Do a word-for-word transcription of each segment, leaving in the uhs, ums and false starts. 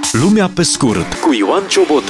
Lumea pe scurt cu Ioan Ciobotă.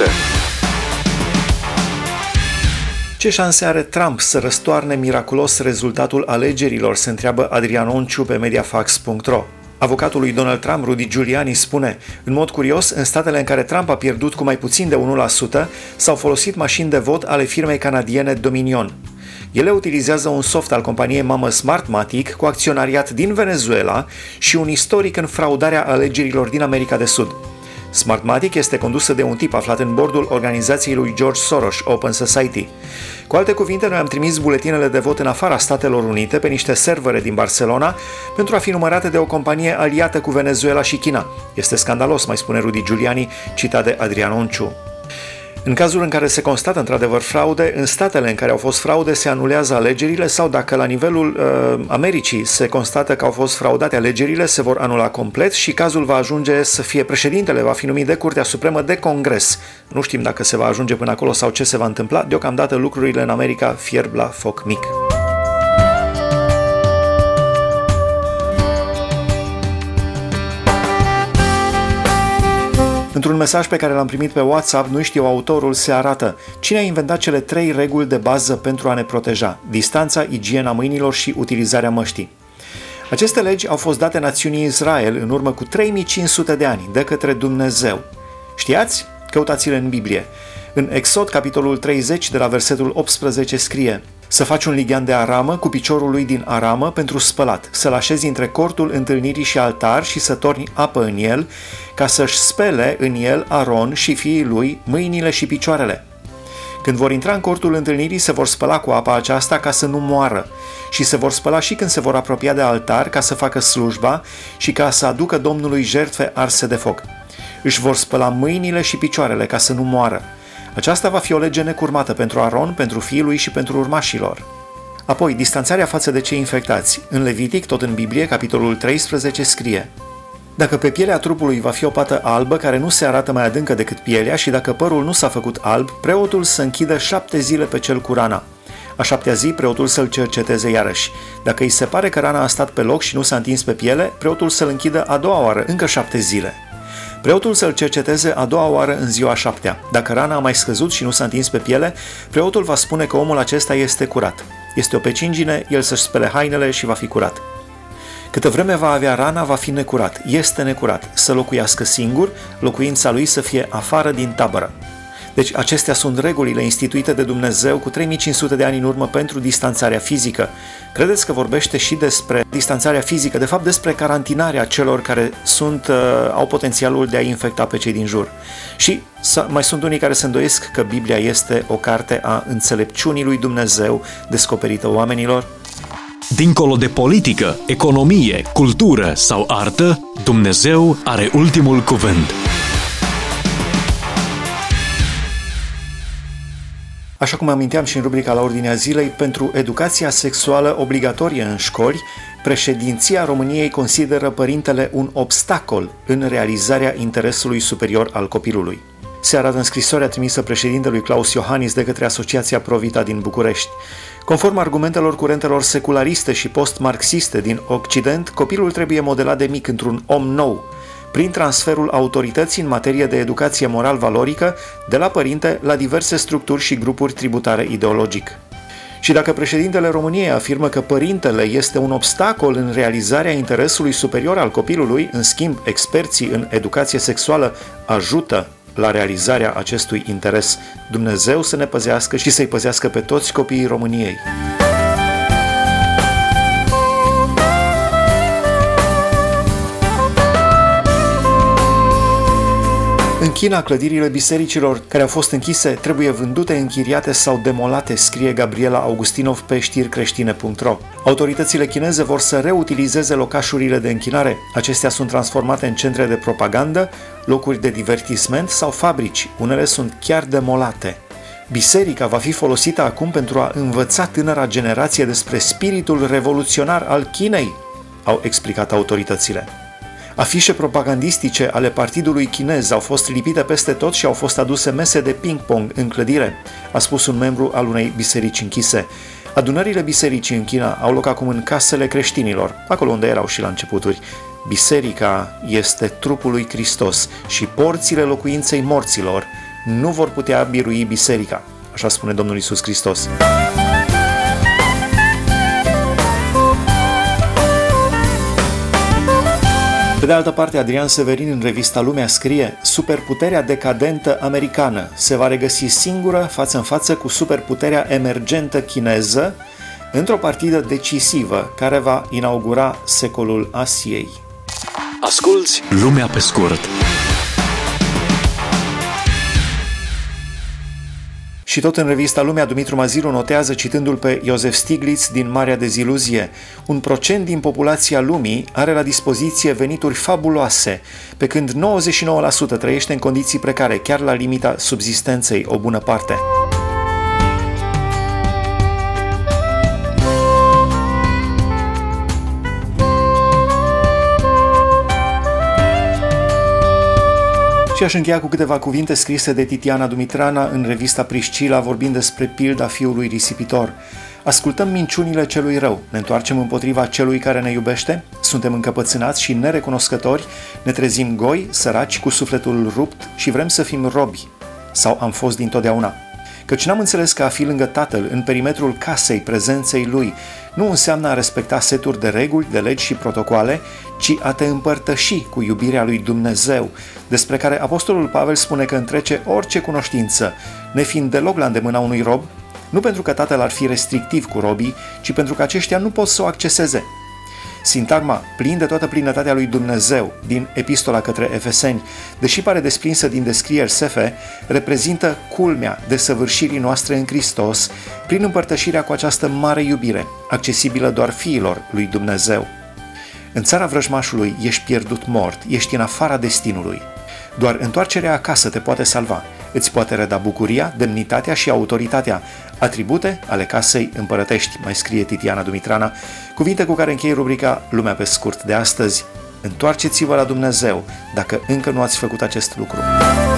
Ce șanse are Trump să răstoarne miraculos rezultatul alegerilor, se întreabă Adrian Onciu pe mediafax punct ro. Avocatul lui Donald Trump, Rudy Giuliani, spune: în mod curios, în statele în care Trump a pierdut cu mai puțin de unu la sută, s-au folosit mașini de vot ale firmei canadiene Dominion. Ele utilizează un soft al companiei mamă Smartmatic cu acționariat din Venezuela și un istoric în fraudarea alegerilor din America de Sud. Smartmatic este condusă de un tip aflat în bordul organizației lui George Soros, Open Society. Cu alte cuvinte, noi am trimis buletinele de vot în afara Statelor Unite pe niște servere din Barcelona pentru a fi numărate de o companie aliată cu Venezuela și China. Este scandalos, mai spune Rudy Giuliani, citat de Adrian Onciu. În cazul în care se constată într-adevăr fraude, în statele în care au fost fraude se anulează alegerile sau dacă la nivelul uh, Americii se constată că au fost fraudate alegerile, se vor anula complet și cazul va ajunge să fie președintele, va fi numit de Curtea Supremă de Congres. Nu știm dacă se va ajunge până acolo sau ce se va întâmpla, deocamdată lucrurile în America fierb la foc mic. Într-un mesaj pe care l-am primit pe WhatsApp, nu știu autorul, se arată: cine a inventat cele trei reguli de bază pentru a ne proteja? Distanța, igiena mâinilor și utilizarea măștii. Aceste legi au fost date națiunii Israel în urmă cu trei mii cinci sute de ani de către Dumnezeu. Știați? Căutați-le în Biblie. În Exod, capitolul treizeci, de la versetul optsprezece, scrie: să faci un lighean de aramă cu piciorul lui din aramă pentru spălat, să-l așezi între cortul întâlnirii și altar și să torni apă în el, ca să-și spele în el Aron și fiii lui mâinile și picioarele. Când vor intra în cortul întâlnirii, se vor spăla cu apa aceasta ca să nu moară și se vor spăla și când se vor apropia de altar ca să facă slujba și ca să aducă Domnului jertfe arse de foc. Își vor spăla mâinile și picioarele ca să nu moară. Aceasta va fi o lege necurmată pentru Aron, pentru fiii lui și pentru urmașilor. Apoi, distanțarea față de cei infectați. În Levitic, tot în Biblie, capitolul treisprezece, scrie: dacă pe pielea trupului va fi o pată albă care nu se arată mai adâncă decât pielea și dacă părul nu s-a făcut alb, preotul să închidă șapte zile pe cel cu rana. A șaptea zi, preotul să-l cerceteze iarăși. Dacă îi se pare că rana a stat pe loc și nu s-a întins pe piele, preotul să-l închidă a doua oară, încă șapte zile. Preotul să-l cerceteze a doua oară în ziua șaptea. Dacă rana a mai scăzut și nu s-a întins pe piele, preotul va spune că omul acesta este curat. Este o pecingine, el să-și spele hainele și va fi curat. Câtă vreme va avea rana, va fi necurat. Este necurat. Să locuiască singur, locuința lui să fie afară din tabără. Deci acestea sunt regulile instituite de Dumnezeu cu trei mii cinci sute de ani în urmă pentru distanțarea fizică. Credeți că vorbește și despre distanțarea fizică, de fapt despre carantinarea celor care sunt, uh, au potențialul de a infecta pe cei din jur. Și mai sunt unii care se îndoiesc că Biblia este o carte a înțelepciunii lui Dumnezeu descoperită oamenilor. Dincolo de politică, economie, cultură sau artă, Dumnezeu are ultimul cuvânt. Așa cum aminteam și în rubrica la ordinea zilei, pentru educația sexuală obligatorie în școli, președinția României consideră părintele un obstacol în realizarea interesului superior al copilului. Se arată în scrisoarea trimisă președintelui Claus Iohannis de către Asociația Provita din București. Conform argumentelor curentelor seculariste și post-marxiste din Occident, copilul trebuie modelat de mic într-un om nou, prin transferul autorității în materie de educație moral-valorică de la părinte la diverse structuri și grupuri tributare ideologic. Și dacă președintele României afirmă că părintele este un obstacol în realizarea interesului superior al copilului, în schimb, experții în educație sexuală ajută la realizarea acestui interes. Dumnezeu să ne păzească și să-i păzească pe toți copiii României. În China, clădirile bisericilor care au fost închise trebuie vândute, închiriate sau demolate, scrie Gabriela Augustinov pe știri creștine punct ro. Autoritățile chineze vor să reutilizeze locașurile de închinare. Acestea sunt transformate în centre de propagandă, locuri de divertisment sau fabrici. Unele sunt chiar demolate. Biserica va fi folosită acum pentru a învăța tânăra generație despre spiritul revoluționar al Chinei, au explicat autoritățile. Afișe propagandistice ale partidului chinez au fost lipite peste tot și au fost aduse mese de ping-pong în clădire, a spus un membru al unei biserici închise. Adunările bisericii în China au loc acum în casele creștinilor, acolo unde erau și la începuturi. Biserica este trupul lui Hristos și porțile locuinței morților nu vor putea birui biserica, așa spune Domnul Iisus Hristos. Pe de altă parte, Adrian Severin în revista Lumea scrie: superputerea decadentă americană se va regăsi singură față în față cu superputerea emergentă chineză într-o partidă decisivă care va inaugura secolul Asiei. Asculți Lumea pe scurt. Și tot în revista Lumea, Dumitru Maziru notează, citându-l pe Iosef Stiglitz din Marea Deziluzie: un procent din populația lumii are la dispoziție venituri fabuloase, pe când nouăzeci și nouă la sută trăiește în condiții precare, chiar la limita subzistenței o bună parte. Și aș încheia cu câteva cuvinte scrise de Titiana Dumitrana în revista Priscila, vorbind despre pilda fiului risipitor. Ascultăm minciunile celui rău, ne întoarcem împotriva celui care ne iubește, suntem încăpățânați și nerecunoscători, ne trezim goi, săraci, cu sufletul rupt și vrem să fim robi. Sau am fost dintotdeauna. Căci n-am înțeles că a fi lângă Tatăl, în perimetrul casei prezenței Lui, nu înseamnă a respecta seturi de reguli, de legi și protocoale, ci a te împărtăși cu iubirea lui Dumnezeu, despre care Apostolul Pavel spune că întrece orice cunoștință, nefiind deloc la îndemâna unui rob, nu pentru că Tatăl ar fi restrictiv cu robii, ci pentru că aceștia nu pot să o acceseze. Sintagma plin de toată plinătatea lui Dumnezeu din Epistola către Efeseni, deși pare desprinsă din descrieri sefe, reprezintă culmea desăvârșirii noastre în Hristos prin împărtășirea cu această mare iubire, accesibilă doar fiilor lui Dumnezeu. În țara vrăjmașului ești pierdut mort, ești în afara destinului. Doar întoarcerea acasă te poate salva, îți poate reda bucuria, demnitatea și autoritatea, atribute ale casei împărătești, mai scrie Titiana Dumitrana, cuvinte cu care închei rubrica Lumea pe scurt de astăzi. Întoarceți-vă la Dumnezeu dacă încă nu ați făcut acest lucru.